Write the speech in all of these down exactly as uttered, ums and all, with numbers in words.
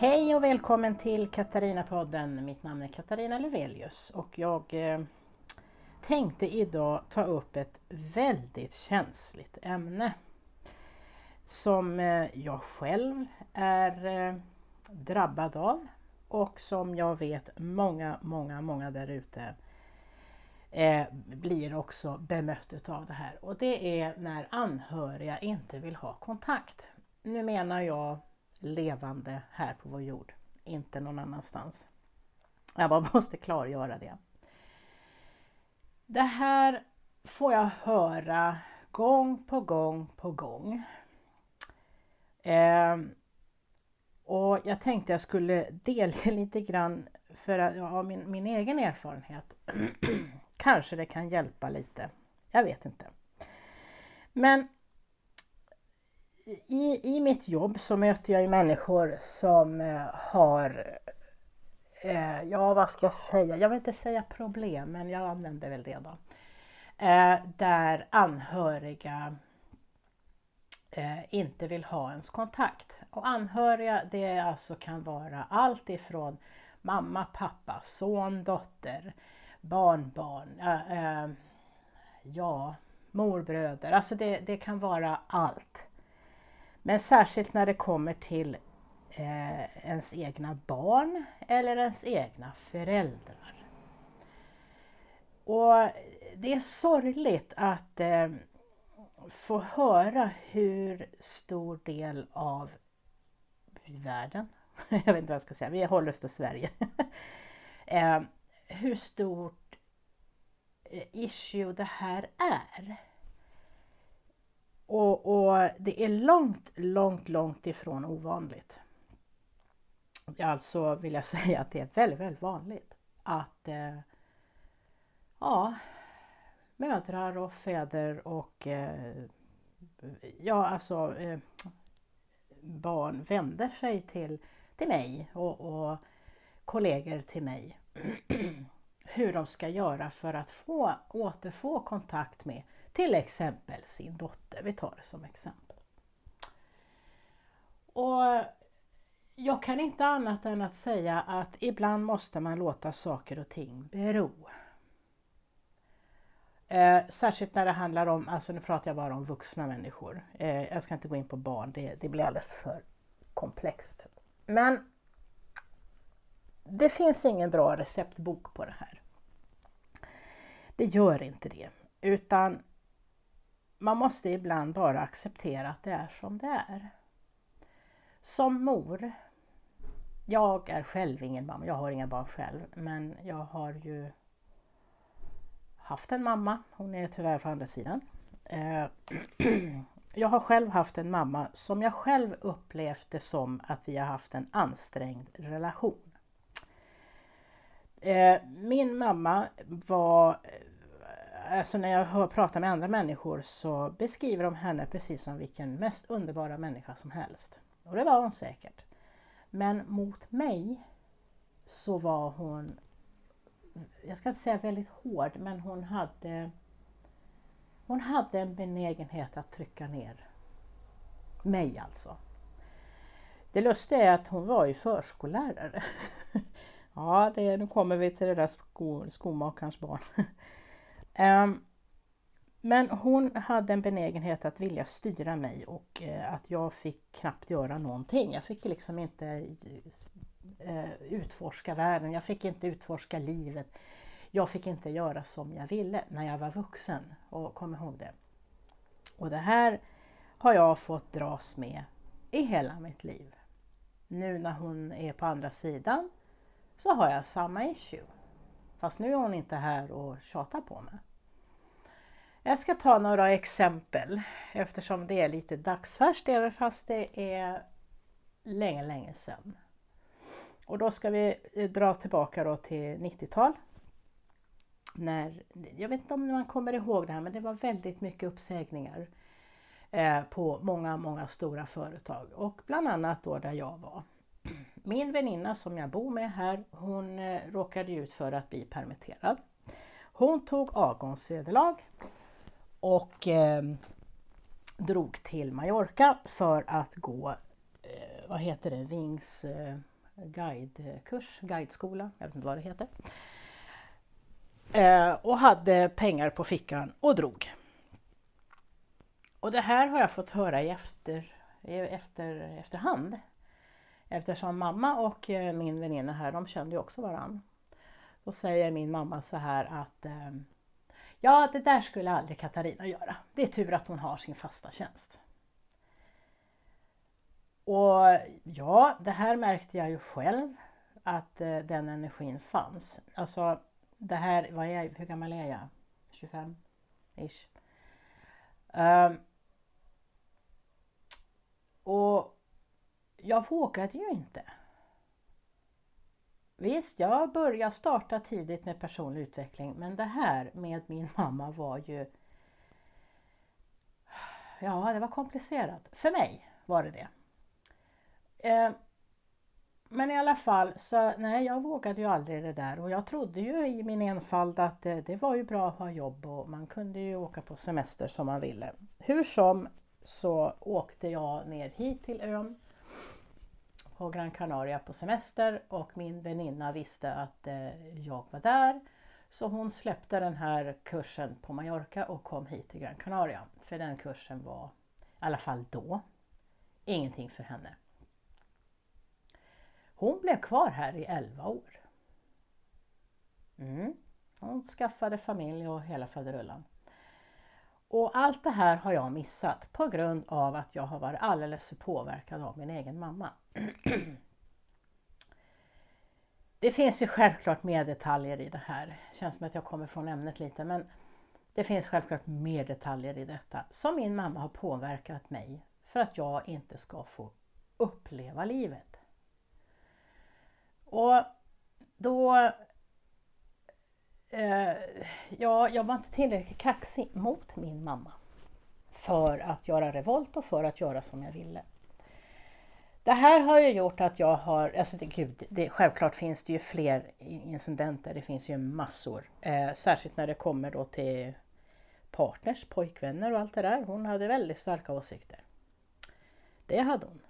Hej och välkommen till Katarina-podden. Mitt namn är Katarina Lövelius och jag eh, tänkte idag ta upp ett väldigt känsligt ämne som eh, jag själv är eh, drabbad av och som jag vet många, många, många där ute eh, blir också bemött av det här. Och det är när anhöriga inte vill ha kontakt. Nu menar jag levande här på vår jord, inte någon annanstans. Jag bara måste klargöra det. Det här får jag höra gång på gång på gång. Eh, och jag tänkte jag skulle delge lite grann för att jag har min, min egen erfarenhet. Kanske det kan hjälpa lite. Jag vet inte. Men I, I mitt jobb så möter jag ju människor som eh, har, eh, ja vad ska jag säga, jag vill inte säga problem men jag använder väl det då. Eh, där anhöriga eh, inte vill ha ens kontakt. Och anhöriga det alltså kan vara allt ifrån mamma, pappa, son, dotter, barnbarn, eh, eh, ja morbröder, alltså det, det kan vara allt. Men särskilt när det kommer till eh, ens egna barn eller ens egna föräldrar. Och det är sorgligt att eh, få höra hur stor del av världen, jag vet inte vad jag ska säga, vi håller oss till Sverige, eh, hur stort issue det här är. Och, och det är långt, långt, långt ifrån ovanligt. Alltså vill jag säga att det är väldigt, väldigt vanligt att eh, ja, mödrar och fäder och eh, ja, alltså eh, barn vänder sig till, till mig och, och kollegor till mig. Hur de ska göra för att få återfå kontakt med till exempel sin dotter. Vi tar det som exempel. Och jag kan inte annat än att säga att ibland måste man låta saker och ting bero. Eh, särskilt när det handlar om, alltså nu pratar jag bara om vuxna människor. Eh, jag ska inte gå in på barn, det, det blir alldeles för komplext. Men det finns ingen bra receptbok på det här. Det gör inte det. Utan man måste ibland bara acceptera att det är som det är. Som mor, jag är själv ingen mamma, jag har inga barn själv, men jag har ju haft en mamma, hon är tyvärr på andra sidan. Jag har själv haft en mamma som jag själv upplevt det som att vi har haft en ansträngd relation. Min mamma var, alltså när jag hör prata med andra människor så beskriver de henne precis som vilken mest underbara människa som helst. Och det var hon säkert. Men mot mig så var hon, jag ska inte säga väldigt hård, men hon hade, hon hade en benägenhet att trycka ner mig alltså. Det lustiga är att hon var ju förskollärare. Ja, det, nu kommer vi till det där sko, skomakarens barn. um, men hon hade en benägenhet att vilja styra mig och uh, att jag fick knappt göra någonting. Jag fick liksom inte uh, utforska världen, jag fick inte utforska livet. Jag fick inte göra som jag ville när jag var vuxen, och kom ihåg det. Och det här har jag fått dras med i hela mitt liv. Nu när hon är på andra sidan så har jag samma issue. Fast nu är hon inte här och tjatar på mig. Jag ska ta några exempel eftersom det är lite dagsfärskt även fast det är länge, länge sedan. Och då ska vi dra tillbaka då till nittiotal. När, jag vet inte om man kommer ihåg det här, men det var väldigt mycket uppsägningar eh, på många, många stora företag. Och bland annat då där jag var. Min väninna som jag bor med här, hon eh, råkade ut för att bli permitterad. Hon tog avgångsvederlag och eh, drog till Mallorca för att gå, eh, vad heter det, Vings, eh, guidekurs, guideskola, jag vet inte vad det heter. Eh, och hade pengar på fickan och drog. Och det här har jag fått höra i efter, efter, efterhand. Eftersom mamma och min väninna här, de kände ju också varann. Då säger min mamma så här att eh, ja, det där skulle aldrig Katarina göra. Det är tur att hon har sin fasta tjänst. Och ja, det här märkte jag ju själv att eh, den energin fanns. Alltså det här, vad är jag, hur gammal är jag? tjugofem ish. Um, och jag vågade ju inte. Visst, jag började starta tidigt med personlig utveckling, men det här med min mamma var ju, ja, det var komplicerat. För mig var det det. Eh, men i alla fall, så nej, jag vågade ju aldrig det där. Och jag trodde ju i min enfald att det, det var ju bra att ha jobb och man kunde ju åka på semester som man ville. Hur som så åkte jag ner hit till ön på Gran Canaria på semester och min väninna visste att eh, jag var där. Så hon släppte den här kursen på Mallorca och kom hit till Gran Canaria. För den kursen var, i alla fall då, ingenting för henne. Hon blev kvar här i elva år. Mm. Hon skaffade familj och hela faderullan. Och allt det här har jag missat på grund av att jag har varit alldeles för påverkad av min egen mamma. Det finns ju självklart mer detaljer i det här. Känns som att jag kommer från ämnet lite, men det finns självklart mer detaljer i detta som min mamma har påverkat mig för att jag inte ska få uppleva livet. Och då, eh, ja, jag var inte tillräckligt kaxig mot min mamma för att göra revolt och för att göra som jag ville. Det här har ju gjort att jag har, alltså det, gud, det, självklart finns det ju fler incidenter, det finns ju massor. Eh, särskilt när det kommer då till partners, pojkvänner och allt det där. Hon hade väldigt starka åsikter. Det hade hon.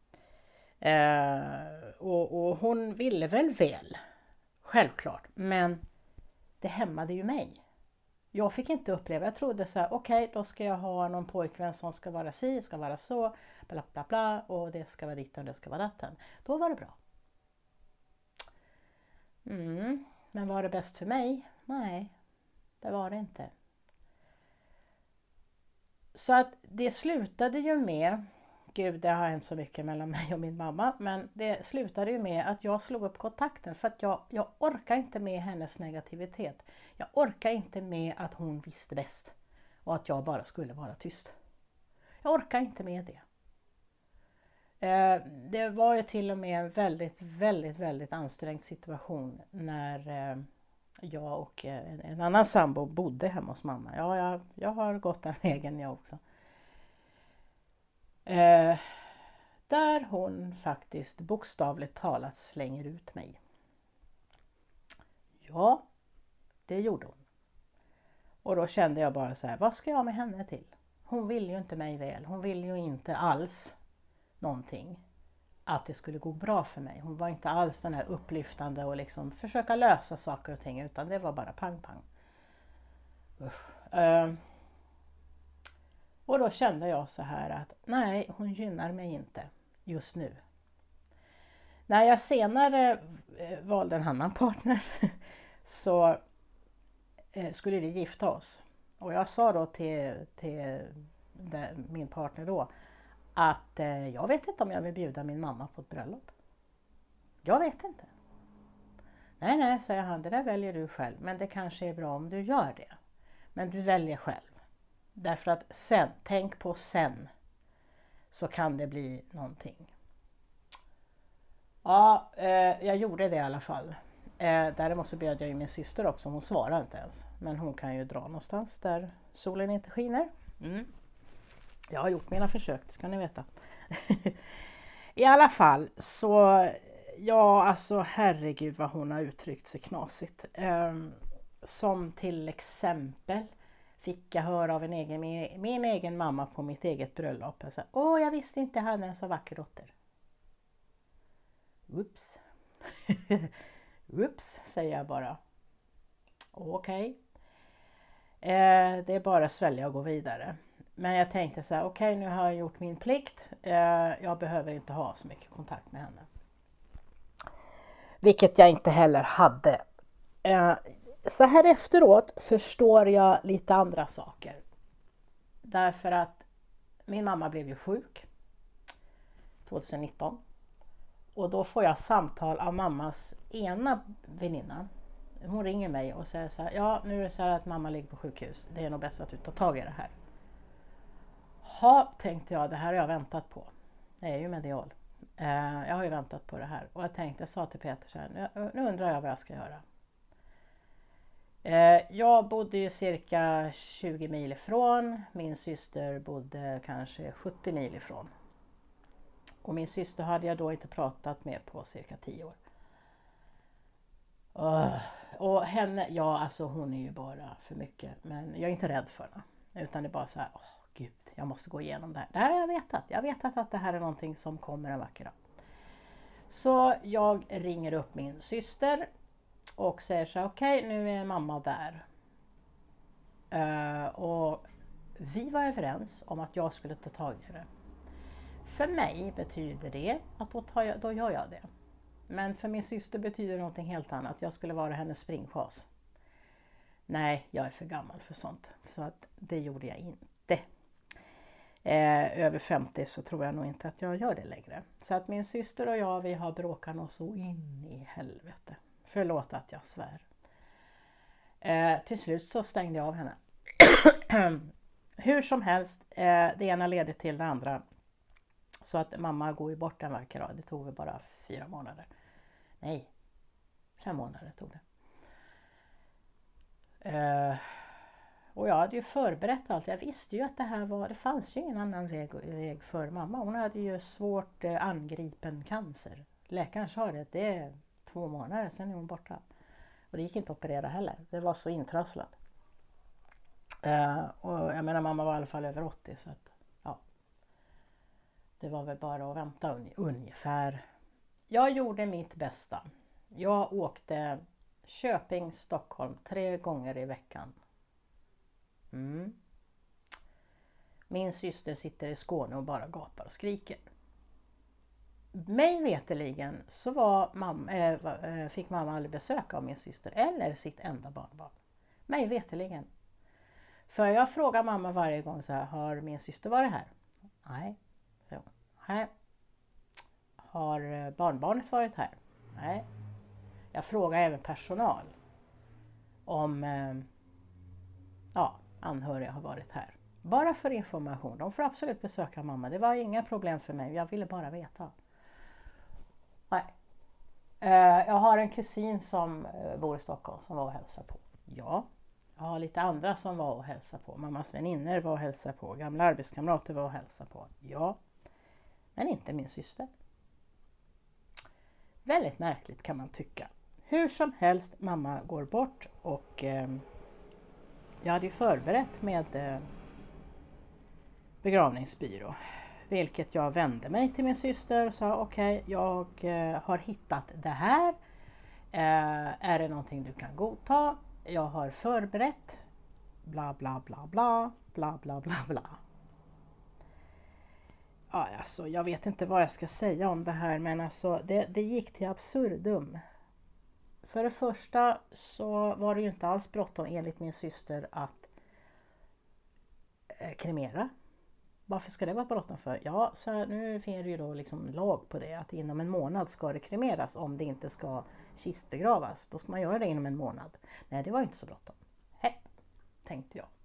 Eh, och, och hon ville väl väl, självklart, men det hämmade ju mig. Jag fick inte uppleva, jag trodde så här, okej, okay, då ska jag ha någon pojkvän som ska vara si, ska vara så, bla bla bla, och det ska vara ditt och det ska vara datten. Då var det bra. Mm, men var det bäst för mig? Nej, det var det inte. Så att det slutade ju med, gud det har hänt så mycket mellan mig och min mamma, men det slutade ju med att jag slog upp kontakten för att jag, jag orkar inte med hennes negativitet. Jag orkar inte med att hon visste bäst och att jag bara skulle vara tyst. Jag orkar inte med det. Eh, det var ju till och med en väldigt, väldigt, väldigt ansträngd situation när eh, jag och en, en annan sambo bodde hemma hos mamma. Ja, jag, jag har gått den vägen jag också. Eh, där hon faktiskt bokstavligt talat slänger ut mig. Ja, det gjorde hon. Och då kände jag bara så här, vad ska jag med henne till? Hon vill ju inte mig väl. Hon vill ju inte alls någonting. Att det skulle gå bra för mig. Hon var inte alls den här upplyftande och liksom försöka lösa saker och ting. Utan det var bara pang pang. Uh, och då kände jag så här att nej, hon gynnar mig inte just nu. När jag senare valde en annan partner så skulle vi gifta oss. Och jag sa då till, till min partner då att eh, jag vet inte om jag vill bjuda min mamma på ett bröllop. Jag vet inte. Nej, nej, säger han, det där väljer du själv. Men det kanske är bra om du gör det. Men du väljer själv. Därför att sen, tänk på sen, så kan det bli någonting. Ja, eh, jag gjorde det i alla fall. Eh, däremot så bjöd jag ju min syster också, hon svarade inte ens. Men hon kan ju dra någonstans där solen inte skiner. Mm. Jag har gjort mina försök, det ska ni veta. I alla fall så, ja alltså herregud vad hon har uttryckt sig knasigt. Eh, som till exempel fick jag höra av en egen, min, min egen mamma på mitt eget bröllop. Jag sa, åh jag visste inte jag hade en så vacker dotter. Oops. Ups, säger jag bara. Okej. Okay. Eh, det är bara att svälja och gå vidare. Men jag tänkte så här, okej okay, nu har jag gjort min plikt. Eh, jag behöver inte ha så mycket kontakt med henne. Vilket jag inte heller hade. Eh, så här efteråt förstår jag lite andra saker. Därför att min mamma blev ju sjuk tjugonitton. Och då får jag samtal av mammas ena väninna. Hon ringer mig och säger så här, ja nu är det så här att mamma ligger på sjukhus. Det är nog bäst att du tar tag i det här. Ha, tänkte jag, det här har jag väntat på. Jag är ju medial. Eh, jag har ju väntat på det här. Och jag tänkte, jag sa till Peter så här, nu, nu undrar jag vad jag ska göra. Eh, jag bodde ju cirka tjugo mil ifrån. Min syster bodde kanske sjuttio mil ifrån. Och min syster hade jag då inte pratat med på cirka tio år. Uh, och henne, ja alltså hon är ju bara för mycket. Men jag är inte rädd för henne. Utan det är bara så här, åh oh, gud, jag måste gå igenom det här. Det här har jag vetat. Jag har vetat att det här är någonting som kommer en vacker dag. Så jag ringer upp min syster. Och säger så här, okej okay, nu är mamma där. Uh, och vi var överens om att jag skulle ta tag i det. För mig betyder det att då, tar jag, då gör jag det. Men för min syster betyder det någonting helt annat. Jag skulle vara hennes springchas. Nej, jag är för gammal för sånt. Så att det gjorde jag inte. Eh, över femtio så tror jag nog inte att jag gör det längre. Så att min syster och jag, vi har bråkat oss så in i helvete. Förlåt att jag svär. Eh, till slut så stängde jag av henne. Hur som helst, eh, det ena leder till det andra. Så att mamma går ju bort en vacker dag. Det tog väl bara fyra månader. Nej, fem månader tog det. Uh, och jag hade ju förberett allt. Jag visste ju att det här var, det fanns ju ingen annan väg, väg för mamma. Hon hade ju svårt uh, angripen cancer. Läkaren sa det, det är två månader sen är hon borta. Och det gick inte att operera heller. Det var så intrasslat. Uh, och jag menar mamma var i alla fall över åttio så att ja. Det var väl bara att vänta un- ungefär. Jag gjorde mitt bästa. Jag åkte Köping, Stockholm tre gånger i veckan. Mm. Min syster sitter i Skåne och bara gapar och skriker. Mig veteligen så var mamma, äh, fick mamma aldrig besök av min syster eller sitt enda barnbarn. Mig veteligen. För jag frågar mamma varje gång så här, har min syster varit här? Nej. Så, nej. Har barnbarnet varit här? Nej. Jag frågar även personal om eh, ja, anhöriga har varit här. Bara för information. De får absolut besöka mamma. Det var inga problem för mig. Jag ville bara veta. Nej. Eh, jag har en kusin som eh, bor i Stockholm som var och hälsade på. Ja. Jag har lite andra som var och hälsade på. Mammas vänner var och hälsade på. Gamla arbetskamrater var och hälsade på. Ja. Men inte min syster. Väldigt märkligt kan man tycka. Hur som helst, mamma går bort och eh, jag hade ju förberett med eh, begravningsbyrå. Vilket jag vände mig till min syster och sa okej, okay, jag eh, har hittat det här. Eh, är det någonting du kan godta? Jag har förberett bla bla bla bla bla bla bla bla. Ja, alltså, jag vet inte vad jag ska säga om det här men alltså det, det gick till absurdum. För det första så var det ju inte alls bråttom enligt min syster att eh, kremera. Varför ska det vara bråttom för? Ja, så nu finns det ju då liksom lag på det att inom en månad ska det kremeras om det inte ska kistbegravas. Då ska man göra det inom en månad. Nej, det var inte så bråttom. Hej, tänkte jag.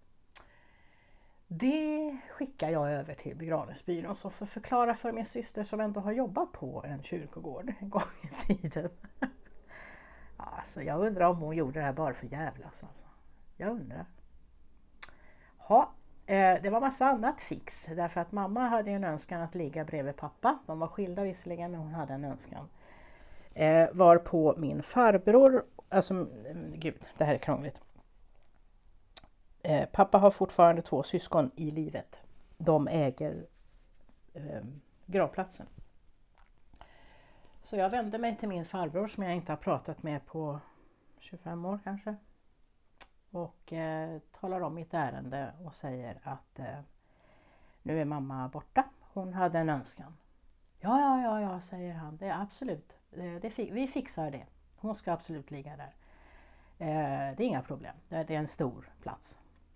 Det skickar jag över till begravningsbyrån så för att förklara för min syster som ändå har jobbat på en kyrkogård en gång i tiden. Alltså, jag undrar om hon gjorde det här bara för jävlas. Alltså. Jag undrar. Ja, eh, det var massa annat fix. Därför att mamma hade en önskan att ligga bredvid pappa. De var skilda visserligen, men hon hade en önskan. Eh, var på min farbror. Alltså, gud, det här är krångligt. Eh, pappa har fortfarande två syskon i livet. De äger eh, gravplatsen. Så jag vände mig till min farbror som jag inte har pratat med på tjugofem år kanske. Och eh, talar om mitt ärende och säger att eh, nu är mamma borta. Hon hade en önskan. Ja, ja, ja, ja, säger han. Det är absolut. Det, det, vi fixar det. Hon ska absolut ligga där. Eh, det är inga problem. Det, det är en stor plats.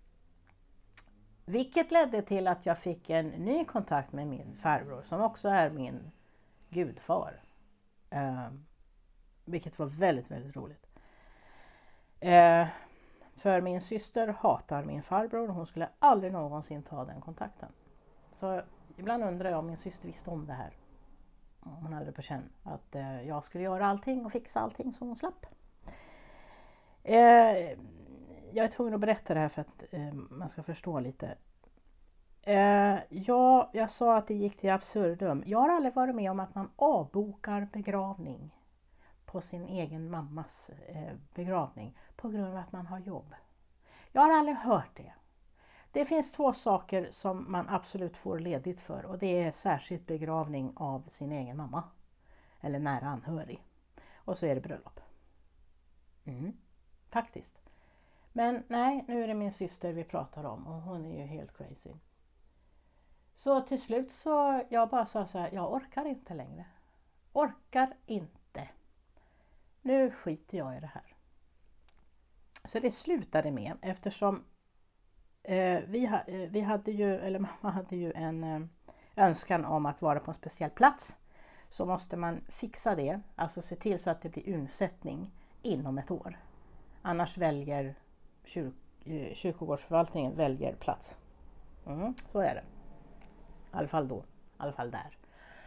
Vilket ledde till att jag fick en ny kontakt med min farbror som också är min gudfar. Eh, vilket var väldigt, väldigt roligt. Eh, för min syster hatar min farbror och hon skulle aldrig någonsin ta den kontakten. Så ibland undrar jag om min syster visste om det här. Hon hade det på känn att eh, jag skulle göra allting och fixa allting så hon slapp. Eh, jag är tvungen att berätta det här för att eh, man ska förstå lite. Eh, ja, jag sa att det gick till absurdum. Jag har aldrig varit med om att man avbokar begravning på sin egen mammas eh, begravning på grund av att man har jobb. Jag har aldrig hört det. Det finns två saker som man absolut får ledigt för och det är särskilt begravning av sin egen mamma eller nära anhörig. Och så är det bröllop. Mm, faktiskt. Men nej, nu är det min syster vi pratar om och hon är ju helt crazy. Så till slut så jag bara sa så här, jag orkar inte längre. Orkar inte. Nu skiter jag i det här. Så det slutade med eftersom eh, vi, ha, eh, vi hade ju, eller mamma hade ju en eh, önskan om att vara på en speciell plats. Så måste man fixa det, alltså se till så att det blir undsättning inom ett år. Annars väljer kyr, eh, kyrkogårdsförvaltningen väljer plats. Mm, så är det. I alla fall då, i alla fall där.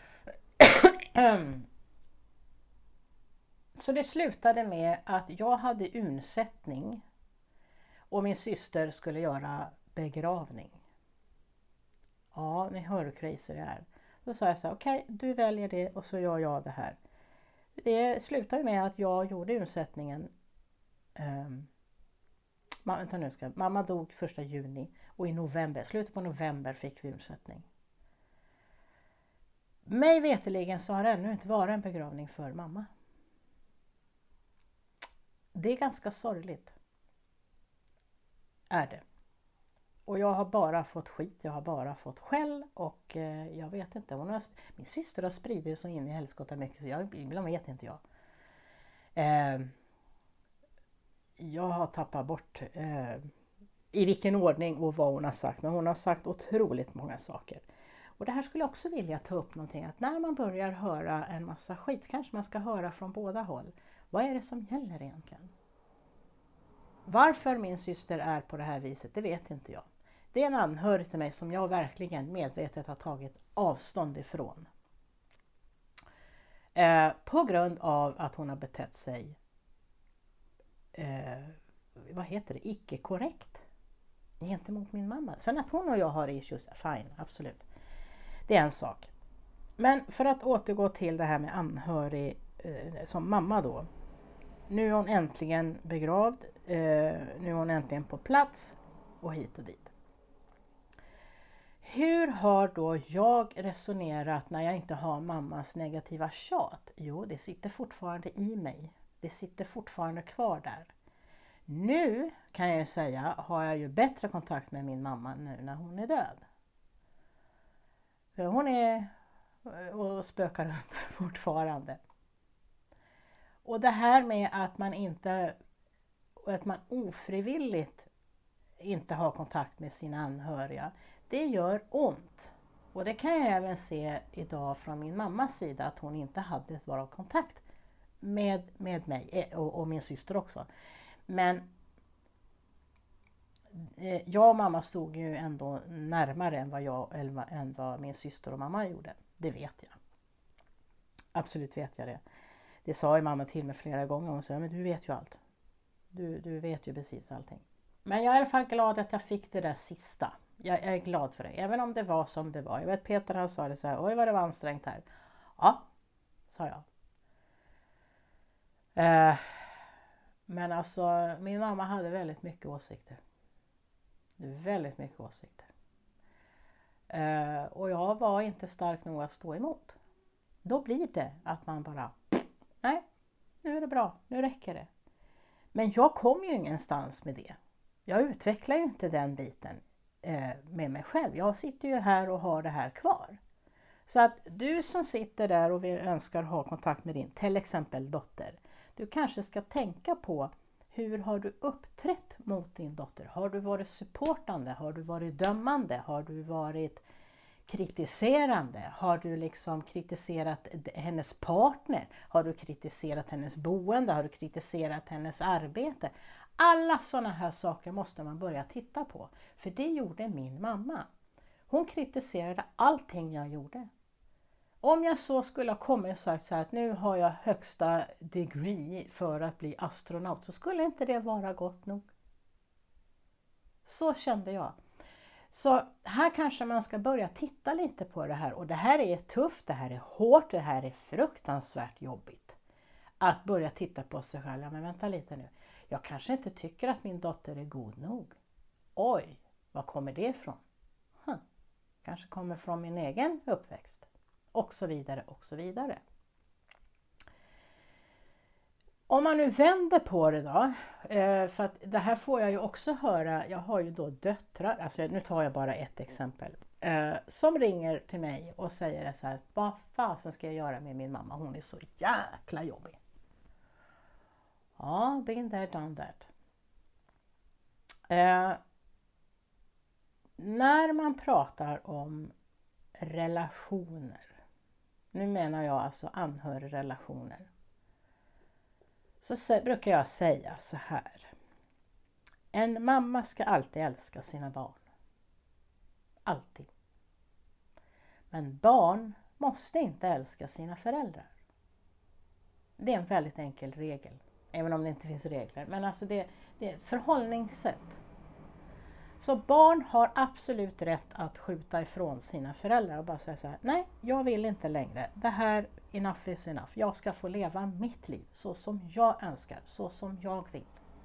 Så det slutade med att jag hade undsättning och min syster skulle göra begravning. Ja, ni hör hur crazy det är. Då sa jag så här, okej, okay, du väljer det och så gör jag det här. Det slutade med att jag gjorde undsättningen. Um, vänta nu ska, mamma dog första juni och i november, slutet på november fick vi undsättning. Mig veteligen så har det ännu inte varit en begravning för mamma. Det är ganska sorgligt. Är det. Och jag har bara fått skit, jag har bara fått skäll och eh, jag vet inte. Hon har, min syster har spridit så in i helskotta mycket så jag, ibland vet inte jag. Eh, jag har tappat bort eh, i vilken ordning och vad hon har sagt. Men hon har sagt otroligt många saker. Och det här skulle jag också vilja ta upp någonting. Att när man börjar höra en massa skit kanske man ska höra från båda håll. Vad är det som gäller egentligen? Varför min syster är på det här viset, det vet inte jag. Det är en anhörig till mig som jag verkligen medvetet har tagit avstånd ifrån. Eh, på grund av att hon har betett sig eh, vad heter det, icke-korrekt gentemot min mamma. Sen att hon och jag har issues, fine, absolut. Det är en sak. Men för att återgå till det här med anhörig eh, som mamma då. Nu är hon äntligen begravd, eh, nu är hon äntligen på plats och hit och dit. Hur har då jag resonerat när jag inte har mammas negativa tjat? Jo, det sitter fortfarande i mig. Det sitter fortfarande kvar där. Nu kan jag säga har jag ju bättre kontakt med min mamma nu när hon är död. För hon är och spökar runt fortfarande. Och det här med att man inte, att man ofrivilligt inte har kontakt med sina anhöriga, det gör ont. Och det kan jag även se idag från min mammas sida att hon inte hade ett bra kontakt med, med mig och, och min syster också. Men eh, jag och mamma stod ju ändå närmare än vad, jag, eller, än vad min syster och mamma gjorde. Det vet jag. Absolut vet jag det. Det sa ju mamma till mig flera gånger. Hon sa, men du vet ju allt. Du, du vet ju precis allting. Men jag är i alla fall glad att jag fick det där sista. Jag, jag är glad för det. Även om det var som det var. Jag vet Peter han sa det så här. Oj vad det var ansträngt här. Ja, sa jag. Eh, men alltså min mamma hade väldigt mycket åsikter. Väldigt mycket åsikter. Eh, och jag var inte stark nog att stå emot. Då blir det att man bara, nej, nu är det bra, nu räcker det. Men jag kom ju ingenstans med det. Jag utvecklar ju inte den biten eh, med mig själv. Jag sitter ju här och har det här kvar. Så att du som sitter där och vill önskar ha kontakt med din, till exempel dotter. Du kanske ska tänka på, hur har du uppträtt mot din dotter? Har du varit supportande? Har du varit dömande? Har du varit kritiserande? Har du liksom kritiserat hennes partner? Har du kritiserat hennes boende? Har du kritiserat hennes arbete? Alla sådana här saker måste man börja titta på. För det gjorde min mamma. Hon kritiserade allting jag gjorde. Om jag så skulle ha kommit och sagt så här att nu har jag högsta degree för att bli astronaut, så skulle inte det vara gott nog. Så kände jag. Så här kanske man ska börja titta lite på det här. Och det här är tufft, det här är hårt, det här är fruktansvärt jobbigt. Att börja titta på sig själv. Ja, men vänta lite nu. Jag kanske inte tycker att min dotter är god nog. Oj, var kommer det ifrån? Huh. Kanske kommer från min egen uppväxt. Och så vidare och så vidare. Om man nu vänder på det då, för att det här får jag ju också höra, jag har ju då döttrar, alltså nu tar jag bara ett exempel, som ringer till mig och säger så här, vad fasen ska jag göra med min mamma, hon är så jäkla jobbig. Ja, been there, done that. När man pratar om relationer, nu menar jag alltså anhörigrelationer, så brukar jag säga så här. En mamma ska alltid älska sina barn. Alltid. Men barn måste inte älska sina föräldrar. Det är en väldigt enkel regel. Även om det inte finns regler. Men alltså det, det är ett förhållningssätt. Så barn har absolut rätt att skjuta ifrån sina föräldrar och bara säga så här: nej, jag vill inte längre. Det här, enough is enough. Jag ska få leva mitt liv så som jag önskar, så som jag vill.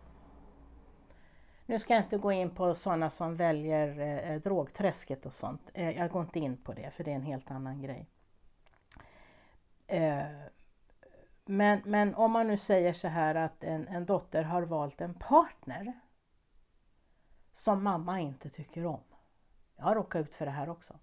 Nu ska jag inte gå in på sådana som väljer eh, drogträsket och sånt. Eh, jag går inte in på det, för det är en helt annan grej. Eh, men, men om man nu säger så här att en, en dotter har valt en partner som mamma inte tycker om. Jag har råkat ut för det här också.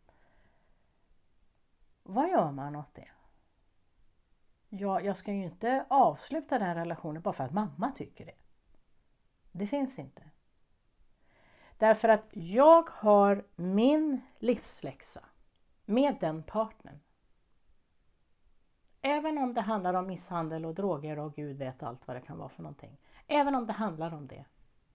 Vad gör man åt det? Ja, jag ska ju inte avsluta den relationen bara för att mamma tycker det. Det finns inte. Därför att jag har min livsläxa med den partnern. Även om det handlar om misshandel och droger och Gud vet allt vad det kan vara för någonting. Även om det handlar om det.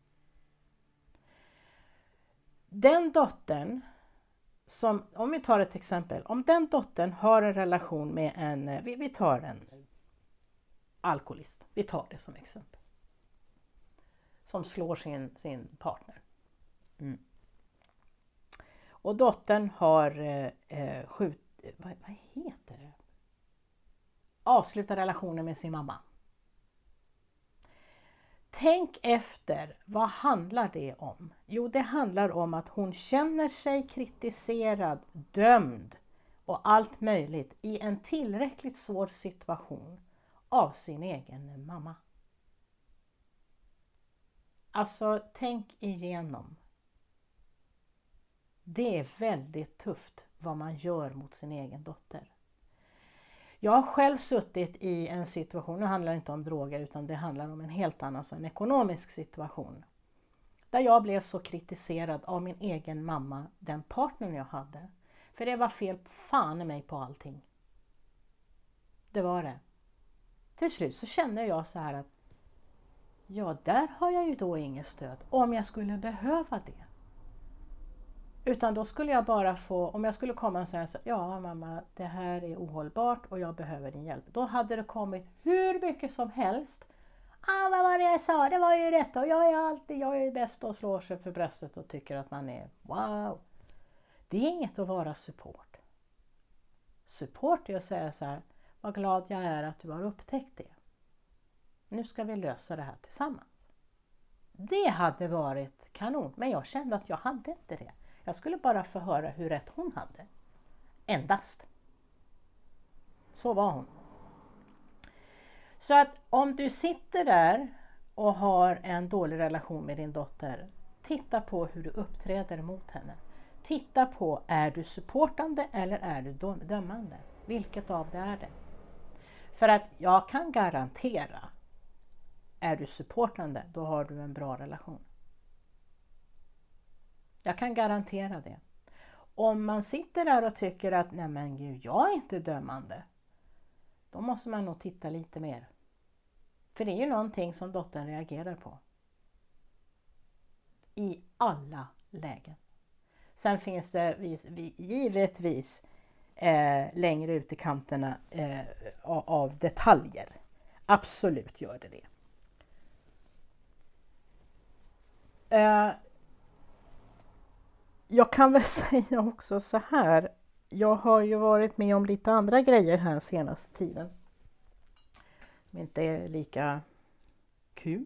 Den dottern, som, om vi tar ett exempel, om den dottern har en relation med en, vi, vi tar en alkoholist, vi tar det som exempel. Som slår sin, sin partner. Mm. Och dottern har eh, skjut, vad, vad heter det? Avslutat relationen med sin mamma. Tänk efter, vad handlar det om? Jo, det handlar om att hon känner sig kritiserad, dömd och allt möjligt i en tillräckligt svår situation av sin egen mamma. Alltså, tänk igenom. Det är väldigt tufft vad man gör mot sin egen dotter. Jag har själv suttit i en situation, nu handlar det inte om droger utan det handlar om en helt annan, så en ekonomisk situation. Där jag blev så kritiserad av min egen mamma, den partnern jag hade. För det var fel fan i mig på allting. Det var det. Till slut så kände jag så här att ja, där har jag ju då inget stöd om jag skulle behöva det. Utan då skulle jag bara få, om jag skulle komma och säga så, ja mamma, det här är ohållbart och jag behöver din hjälp. Då hade det kommit hur mycket som helst. Ah, vad var det jag sa? Det var ju rätt och jag är alltid, jag är bäst och slår sig för bröstet och tycker att man är wow. Det är inget att vara support. Support är att säga så här, vad glad jag är att du har upptäckt det. Nu ska vi lösa det här tillsammans. Det hade varit kanon, men jag kände att jag hade inte det. Jag skulle bara få höra hur rätt hon hade. Endast. Så var hon. Så att om du sitter där och har en dålig relation med din dotter, titta på hur du uppträder mot henne. Titta på, är du supportande eller är du dömande? Vilket av det är det? För att jag kan garantera, är du supportande, då har du en bra relation. Jag kan garantera det. Om man sitter där och tycker att nej men gud, jag är inte dömande, då måste man nog titta lite mer. För det är ju någonting som dottern reagerar på. I alla lägen. Sen finns det givetvis eh, längre ut i kanterna eh, av detaljer. Absolut gör det det. Eh, jag kan väl säga också så här. Jag har ju varit med om lite andra grejer här senaste tiden. Som inte är lika kul.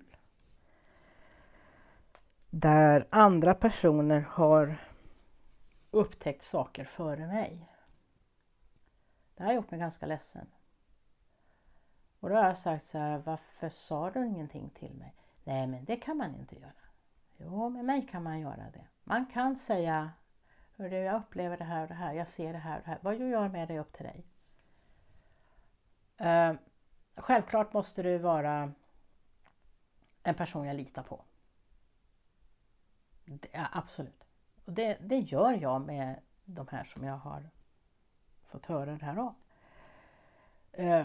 Där andra personer har upptäckt saker före mig. Det har gjort mig ganska ledsen. Och då har jag sagt så här, varför sa du ingenting till mig? Nej, men det kan man inte göra. Jo, med mig kan man göra det. Man kan säga, hörru, jag upplever det här och det här, jag ser det här och det här. Vad du gör med det upp till dig. Uh, självklart måste du vara en person jag litar på. Det, ja, absolut. Och det, det gör jag med de här som jag har fått höra det här av. Uh,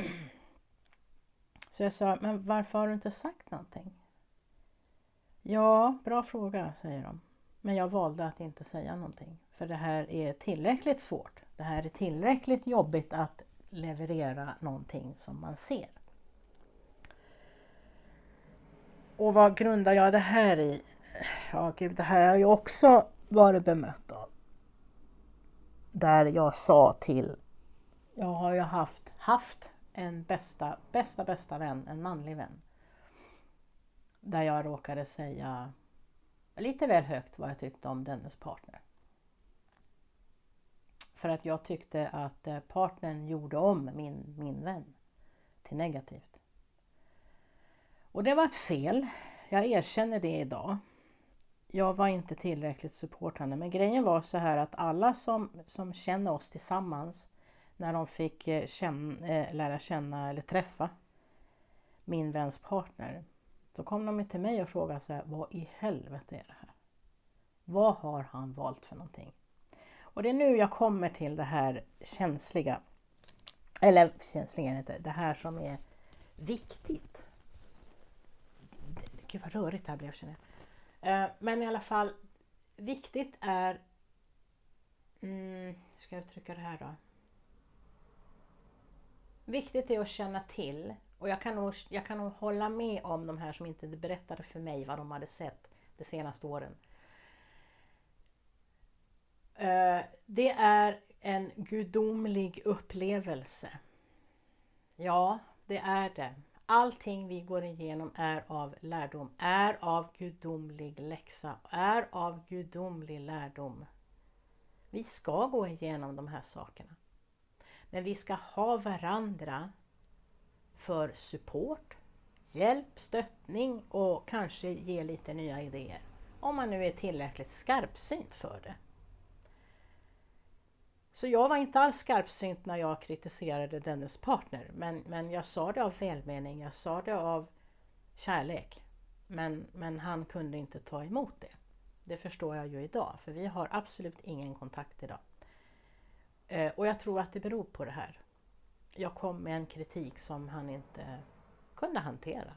så jag sa, men varför har du inte sagt någonting? Ja, bra fråga, säger de. Men jag valde att inte säga någonting. För det här är tillräckligt svårt. Det här är tillräckligt jobbigt att leverera någonting som man ser. Och vad grundar jag det här i? Ja, gud, det här har jag också varit bemött av. Där jag sa till, jag har ju haft, haft en bästa, bästa, bästa vän, en manlig vän. Där jag råkade säga lite väl högt vad jag tyckte om dennes partner. För att jag tyckte att partnern gjorde om min, min vän till negativt. Och det var ett fel. Jag erkänner det idag. Jag var inte tillräckligt supportande. Men grejen var så här att alla som, som känner oss tillsammans, när de fick känna, lära känna eller träffa min väns partner, så kom de till mig och frågade så här, vad i helvete är det här? Vad har han valt för någonting? Och det är nu jag kommer till det här känsliga. Eller känsliga inte, det här som är viktigt. Gud vad rörigt det här blev, känner jag. Men i alla fall, viktigt är, mm, ska jag trycka det här då? Viktigt är att känna till. Och jag kan, nog, jag kan nog hålla med om de här som inte berättade för mig vad de hade sett de senaste åren. Uh, det är en gudomlig upplevelse. Ja, det är det. Allting vi går igenom är av lärdom, är av gudomlig läxa, är av gudomlig lärdom. Vi ska gå igenom de här sakerna. Men vi ska ha varandra för support, hjälp, stöttning och kanske ge lite nya idéer. Om man nu är tillräckligt skarpsynt för det. Så jag var inte alls skarpsynt när jag kritiserade dennes partner. Men, men jag sa det av välmening, jag sa det av kärlek. Men, men han kunde inte ta emot det. Det förstår jag ju idag, för vi har absolut ingen kontakt idag. Eh, och jag tror att det beror på det här. Jag kom med en kritik som han inte kunde hantera.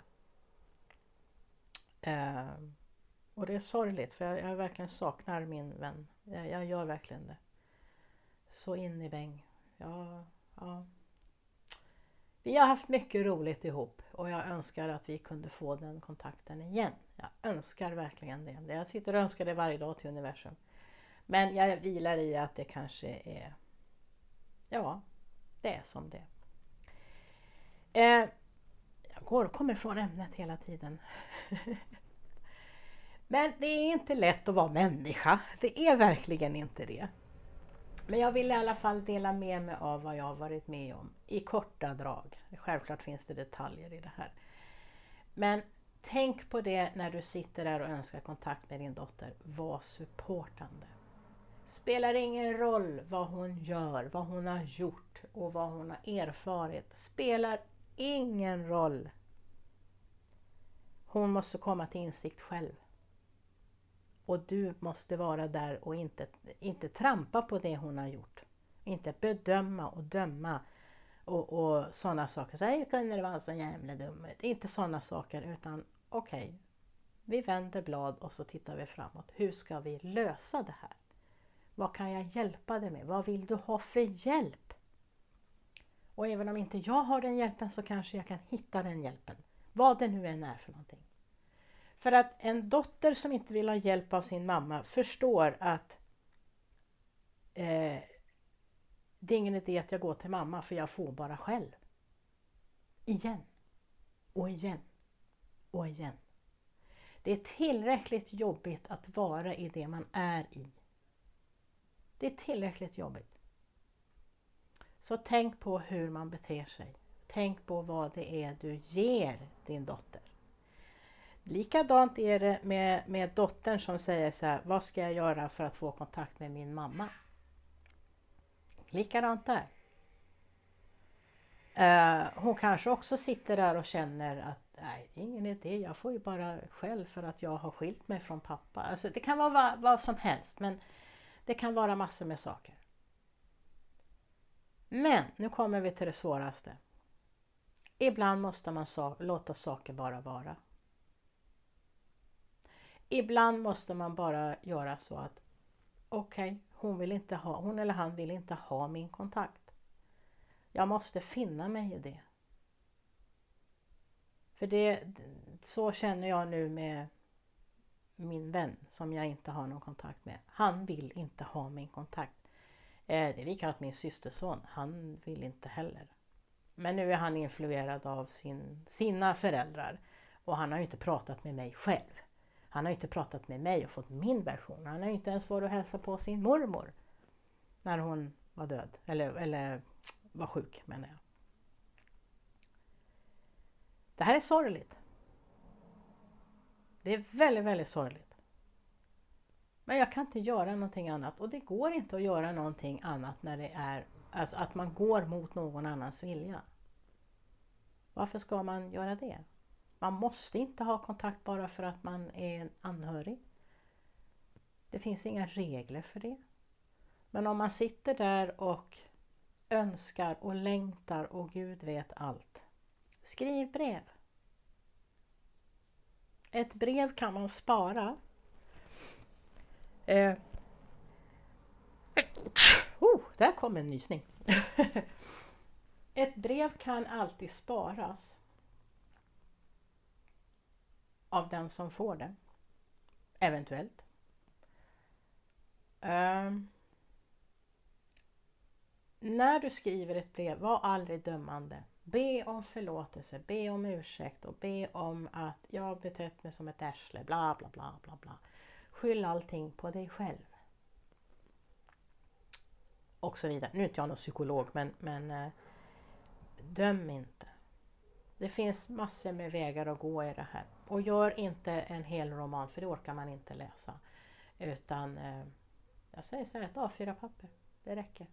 Eh, och det är sorgligt, för jag, jag verkligen saknar min vän. Jag, jag gör verkligen det. Så in i bäng. Ja, ja. Vi har haft mycket roligt ihop och jag önskar att vi kunde få den kontakten igen. Jag önskar verkligen det. Jag sitter och önskar det varje dag till universum. Men jag vilar i att det kanske är, ja, det är som det är. Jag går och kommer från ämnet hela tiden. Men det är inte lätt att vara människa. Det är verkligen inte det. Men jag vill i alla fall dela med mig av vad jag har varit med om i korta drag. Självklart finns det detaljer i det här. Men tänk på det när du sitter där och önskar kontakt med din dotter. Var supportande. Spelar ingen roll vad hon gör, vad hon har gjort och vad hon har erfarit. Spelar ingen roll. Hon måste komma till insikt själv. Och du måste vara där och inte, inte trampa på det hon har gjort. Inte bedöma och döma och, och sådana saker. Så här kunde det vara så jävla dumt. Inte sådana saker utan okej. Okay, vi vänder blad och så tittar vi framåt. Hur ska vi lösa det här? Vad kan jag hjälpa dig med? Vad vill du ha för hjälp? Och även om inte jag har den hjälpen så kanske jag kan hitta den hjälpen. Vad det nu än är för någonting. För att en dotter som inte vill ha hjälp av sin mamma förstår att eh, det är ingen idé att jag går till mamma för jag får bara själv. Igen. Och igen. Och igen. Det är tillräckligt jobbigt att vara i det man är i. Det är tillräckligt jobbigt. Så tänk på hur man beter sig. Tänk på vad det är du ger din dotter. Likadant är det med, med dottern som säger så här, vad ska jag göra för att få kontakt med min mamma? Likadant där. Uh, hon kanske också sitter där och känner att nej, ingen idé, jag får ju bara själv för att jag har skilt mig från pappa. Alltså, det kan vara vad, vad som helst, men det kan vara massor med saker. Men nu kommer vi till det svåraste. Ibland måste man so- låta saker bara vara. Ibland måste man bara göra så att okej, okay, hon vill inte ha, hon eller han vill inte ha min kontakt. Jag måste finna mig i det. För det, så känner jag nu med min vän som jag inte har någon kontakt med. Han vill inte ha min kontakt. Det är likadant min systerson, han vill inte heller. Men nu är han influerad av sin, sina föräldrar och han har ju inte pratat med mig själv. Han har inte pratat med mig och fått min version. Han har inte ens varit och hälsat på sin mormor när hon var död. Eller, eller var sjuk menar jag. Det här är sorgligt. Det är väldigt, väldigt sorgligt. Men jag kan inte göra någonting annat. Och det går inte att göra någonting annat när det är alltså att man går mot någon annans vilja. Varför ska man göra det? Man måste inte ha kontakt bara för att man är en anhörig. Det finns inga regler för det. Men om man sitter där och önskar och längtar och Gud vet allt. Skriv brev. Ett brev kan man spara. Eh. Oh, där kom en nysning. Ett brev kan alltid sparas av den som får det. Eventuellt. Um, när du skriver ett brev, var aldrig dömande. Be om förlåtelse, be om ursäkt och be om att jag har betett mig som ett ärsle, bla bla bla bla bla. Skyll allting på dig själv. Och så vidare. Nu är inte jag någon psykolog, men, men eh, döm inte. Det finns massor med vägar att gå i det här. Och gör inte en hel roman, för det orkar man inte läsa. Utan, eh, jag säger så här, ett A fyra papper. Det räcker.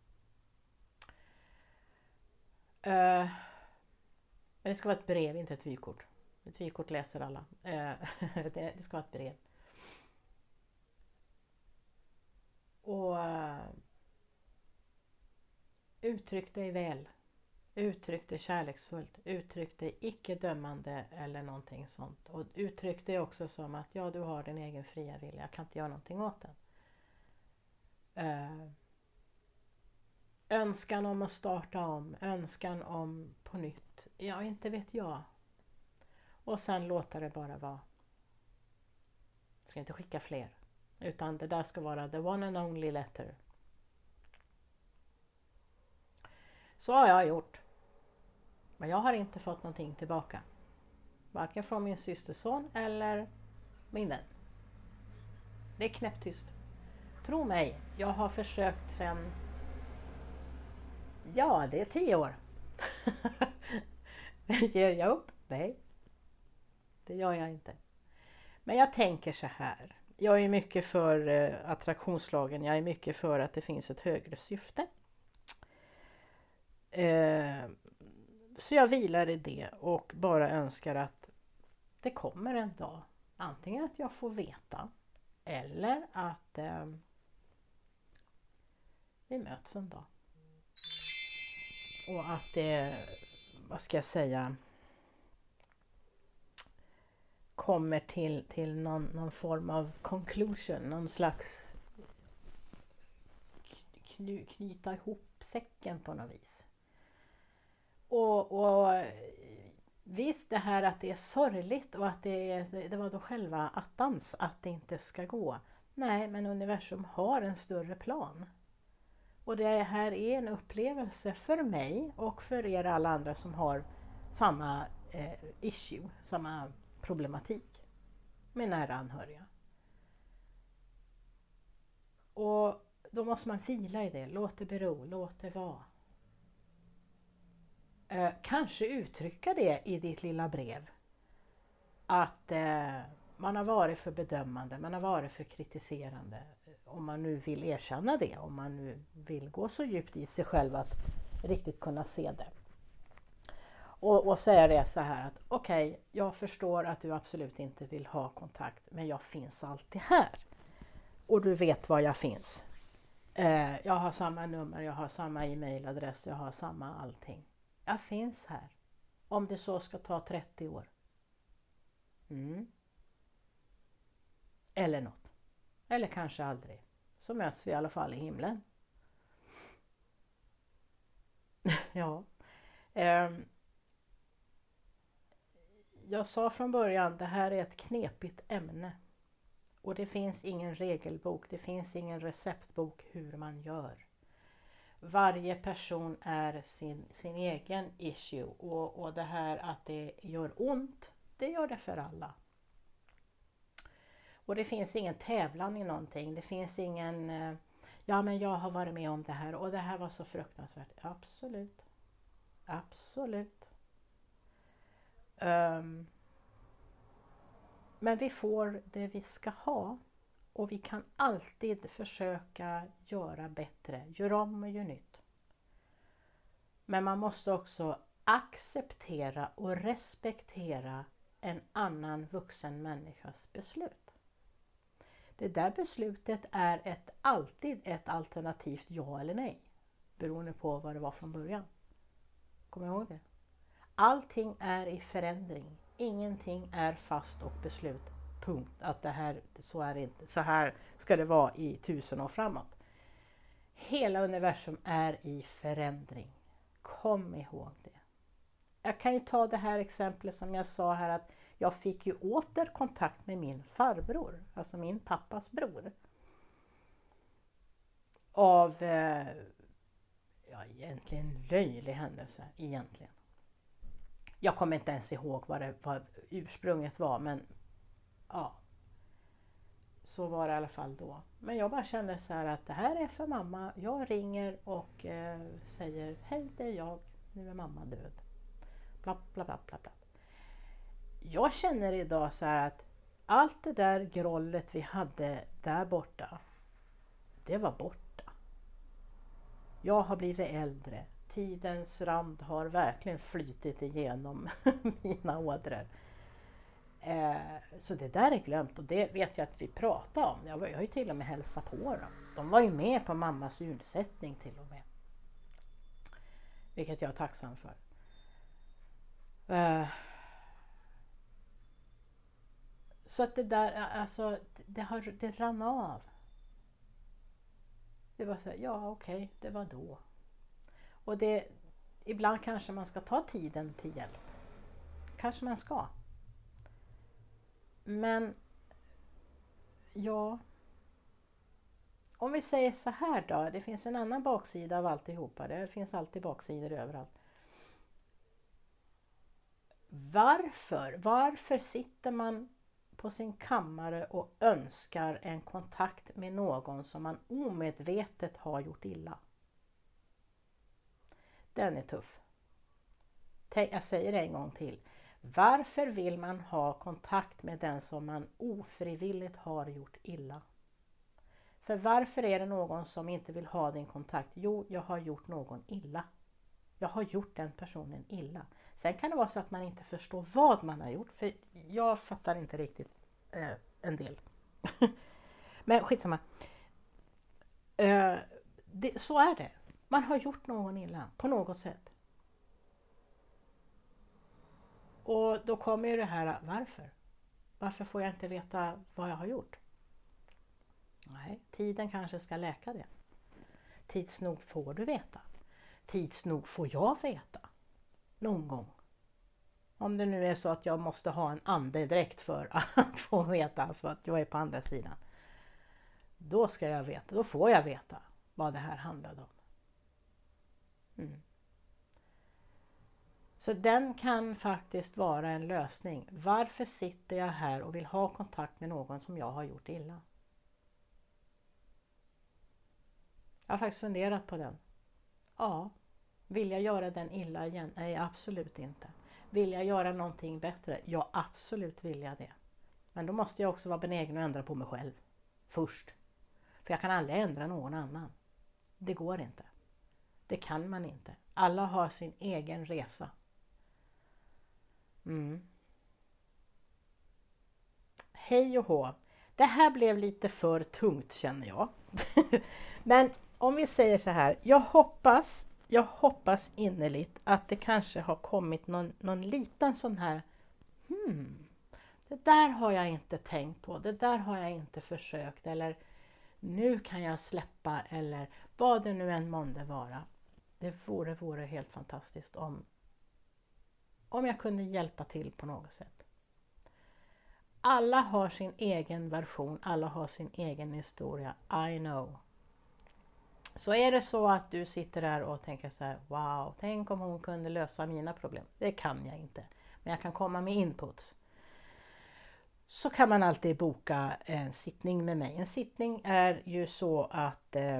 Uh, men det ska vara ett brev, inte ett vykort. Ett vykort läser alla. Uh, det, det ska vara ett brev. Och uh, uttryck dig väl. Uttryck dig kärleksfullt. Uttryck dig icke dömande eller någonting sånt. Och uttryck dig också som att ja, du har din egen fria vilja. Jag kan inte göra någonting åt den. Uh, önskan om att starta om. Önskan om på nytt. Ja, inte vet jag. Och sen låta det bara vara. Jag ska inte skicka fler. Utan det där ska vara the one and only letter. Så har jag gjort. Men jag har inte fått någonting tillbaka. Varken från min systerson eller min vän. Det är knäpptyst. tro mig, jag har försökt sen, ja det är tio år. Ger jag upp? Nej, det gör jag inte. Men jag tänker så här, jag är mycket för eh, attraktionslagen, jag är mycket för att det finns ett högre syfte. Eh, så jag vilar i det och bara önskar att det kommer en dag. Antingen att jag får veta eller att eh, vi möts en dag. Och att det, vad ska jag säga, kommer till, till någon, någon form av conclusion, någon slags kny, knyta ihop säcken på något vis. Och, och visst det här att det är sorgligt och att det, det var då själva attans att det inte ska gå. Nej, men universum har en större plan. Och det här är en upplevelse för mig och för er alla andra som har samma eh, issue, samma problematik med nära anhöriga. Och då måste man vila i det, låt det bero, låt det vara. Eh, kanske uttrycka det i ditt lilla brev. Att eh, man har varit för bedömande, man har varit för kritiserande. Om man nu vill erkänna det, om man nu vill gå så djupt i sig själv att riktigt kunna se det. Och, och säga det så här att okej, okay, jag förstår att du absolut inte vill ha kontakt, men jag finns alltid här. Och du vet var jag finns. Eh, jag har samma nummer, jag har samma e-mailadress, jag har samma allting. Jag finns här. Om det så ska ta trettio år. Mm. Eller något. Eller kanske aldrig. Så möts vi i alla fall i himlen. Ja. Um, jag sa från början, det här är ett knepigt ämne. Och det finns ingen regelbok, det finns ingen receptbok hur man gör. Varje person är sin, sin egen issue. Och, och det här att det gör ont, det gör det för alla. Och det finns ingen tävlan i någonting. Det finns ingen, ja men jag har varit med om det här och det här var så fruktansvärt. Absolut. Absolut. Um, men vi får det vi ska ha. Och vi kan alltid försöka göra bättre. Gör om och gör nytt. Men man måste också acceptera och respektera en annan vuxen människas beslut. Det där beslutet är ett, alltid ett alternativt ja eller nej. Beroende på vad det var från början. Kom ihåg det. Allting är i förändring. Ingenting är fast och beslut. Punkt. Att det här, så är det inte. Så här ska det vara i tusen år framåt. Hela universum är i förändring. Kom ihåg det. Jag kan ju ta det här exemplet som jag sa här att jag fick ju åter kontakt med min farbror, alltså min pappas bror. Av, eh, ja egentligen löjlig händelse, egentligen. Jag kommer inte ens ihåg vad, det, vad ursprunget var, men ja. Så var det i alla fall då. Men jag bara kände så här att det här är för mamma. Jag ringer och eh, säger hej det är jag, nu är mamma död. Bla bla bla bla bla. Jag känner idag så här att allt det där grollet vi hade där borta, det var borta. Jag har blivit äldre. Tidens rand har verkligen flytit igenom mina ådror. Eh, så det där är glömt och det vet jag att vi pratar om. Jag, var, jag har ju till och med hälsat på dem. De var ju med på mammas undsättning till och med. Vilket jag är tacksam för. Eh, Så att det där, alltså, det, har, det rann av. Det var så här, ja okej, okay, det var då. Och det, ibland kanske man ska ta tiden till hjälp. Kanske man ska. Men, ja. Om vi säger så här då, det finns en annan baksida av alltihopa. Det finns alltid baksidor överallt. Varför? Varför sitter man på på sin kammare och önskar en kontakt med någon som man omedvetet har gjort illa. Den är tuff. Jag säger det en gång till. Varför vill man ha kontakt med den som man ofrivilligt har gjort illa? För varför är det någon som inte vill ha din kontakt? Jo, jag har gjort någon illa. Jag har gjort den personen illa. Sen kan det vara så att man inte förstår vad man har gjort. För jag fattar inte riktigt eh, en del. Men skitsamma. Eh, det, så är det. Man har gjort någon illa på något sätt. Och då kommer ju det här, varför? Varför får jag inte veta vad jag har gjort? Nej, tiden kanske ska läka det. Tids nog får du veta. Tids nog får jag veta. Någon gång. Om det nu är så att jag måste ha en andedräkt för att få veta, alltså att jag är på andra sidan. Då ska jag veta, då får jag veta vad det här handlade om. Mm. Så den kan faktiskt vara en lösning. Varför sitter jag här och vill ha kontakt med någon som jag har gjort illa? Jag har faktiskt funderat på den. Ja, vill jag göra den illa igen? Nej, absolut inte. Vill jag göra någonting bättre? Ja, absolut vill jag det. Men då måste jag också vara benägen att ändra på mig själv. Först. För jag kan aldrig ändra någon annan. Det går inte. Det kan man inte. Alla har sin egen resa. Mm. Hej och hå. Det här blev lite för tungt känner jag. Men om vi säger så här. Jag hoppas, jag hoppas innerligt att det kanske har kommit någon, någon liten sån här. Hmm, det där har jag inte tänkt på. Det där har jag inte försökt. Eller nu kan jag släppa. Eller vad det nu än månde vara. Det vore, vore helt fantastiskt om, om jag kunde hjälpa till på något sätt. Alla har sin egen version, alla har sin egen historia, I know. Så är det så att du sitter där och tänker så här, wow, tänk om hon kunde lösa mina problem. Det kan jag inte, men jag kan komma med inputs. Så kan man alltid boka en sittning med mig. En sittning är ju så att eh,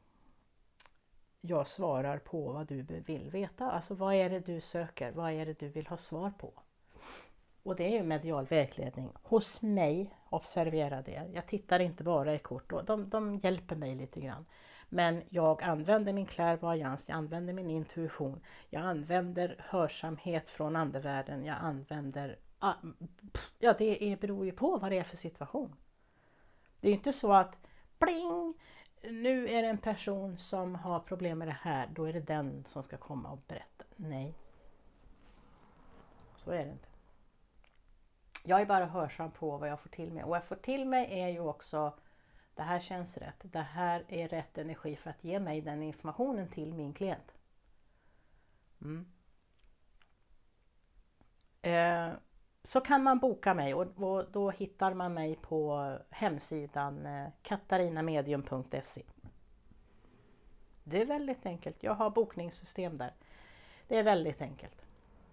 jag svarar på vad du vill veta. Alltså vad är det du söker? Vad är det du vill ha svar på? Och det är ju medial vägledning. Hos mig, observera det. Jag tittar inte bara i kort. De, de hjälper mig lite grann. Men jag använder min klärvoajans, jag använder min intuition. Jag använder hörsamhet från andevärlden. Jag använder... Ja, det är, beror ju på vad det är för situation. Det är inte så att bling... Nu är det en person som har problem med det här. Då är det den som ska komma och berätta. Nej. Så är det inte. Jag är bara hörsam på vad jag får till mig. Och vad jag får till mig är ju också. Det här känns rätt. Det här är rätt energi för att ge mig den informationen till min klient. Mm. Eh, så kan man boka mig. Och, och då hittar man mig på hemsidan eh, katarinamedium punkt se. Det är väldigt enkelt. Jag har bokningssystem där. Det är väldigt enkelt.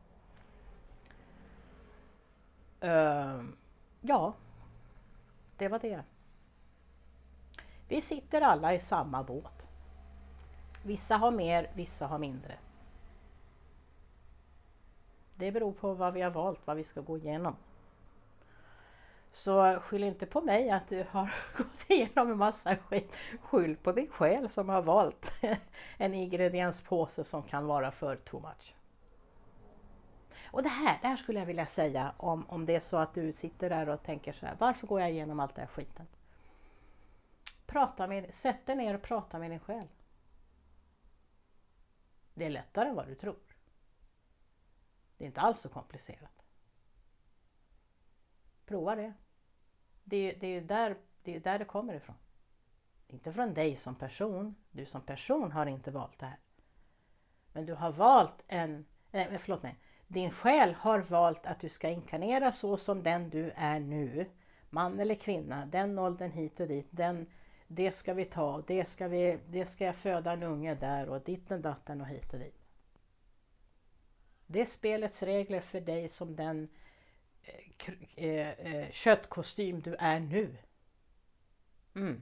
Uh, ja, det var det. Vi sitter alla i samma båt. Vissa har mer, vissa har mindre. Det beror på vad vi har valt, vad vi ska gå igenom. Så skyll inte på mig att du har gått igenom en massa skit. Skyll på dig själv som har valt en ingredienspåse som kan vara för too much. Och det här, det här skulle jag vilja säga om, om det är så att du sitter där och tänker så här. Varför går jag igenom allt det här skiten? Prata med, sätt dig ner och prata med dig själv. Det är lättare än vad du tror. Det är inte alls så komplicerat. Prova det. Det, det är ju där, det är där det kommer ifrån. Inte från dig som person. Du som person har inte valt det här. Men du har valt en... Eh, förlåt mig. Din själ har valt att du ska inkarnera så som den du är nu. Man eller kvinna. Den åldern hit och dit. Den, det ska vi ta. Det ska, vi, det ska jag föda en unge där. Och ditten datten och hit och dit. Det är spelets regler för dig som den eh, eh, köttkostym du är nu. Mm.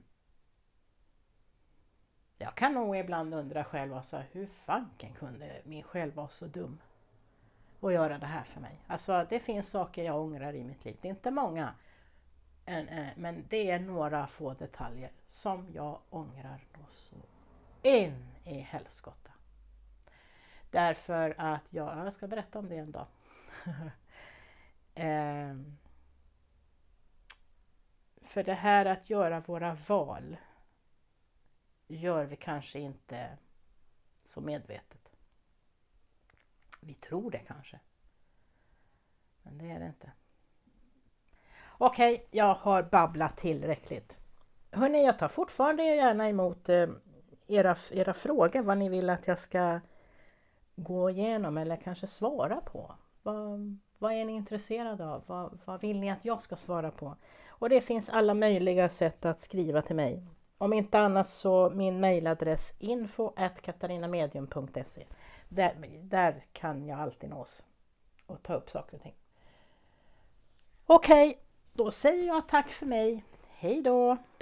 Jag kan nog ibland undra själv alltså, hur fanken kunde min själv vara så dum och göra det här för mig. Alltså det finns saker jag ångrar i mitt liv. Det är inte många. Men det är några få detaljer som jag ångrar så in i helskotta. Därför att jag, jag ska berätta om det en dag. ehm, för det här att göra våra val gör vi kanske inte så medvetet. Vi tror det kanske. Men det är det inte. Okej, jag har babblat tillräckligt. Hörrni, jag tar fortfarande gärna emot eh, era, era frågor. Vad ni vill att jag ska gå igenom eller kanske svara på. Vad, vad är ni intresserade av? Vad, vad vill ni att jag ska svara på? Och det finns alla möjliga sätt att skriva till mig. Om inte annat så min mejladress info at katarinamedium punkt se. Där, där kan jag alltid nås och ta upp saker och ting. Okej, då säger jag tack för mig. Hej då!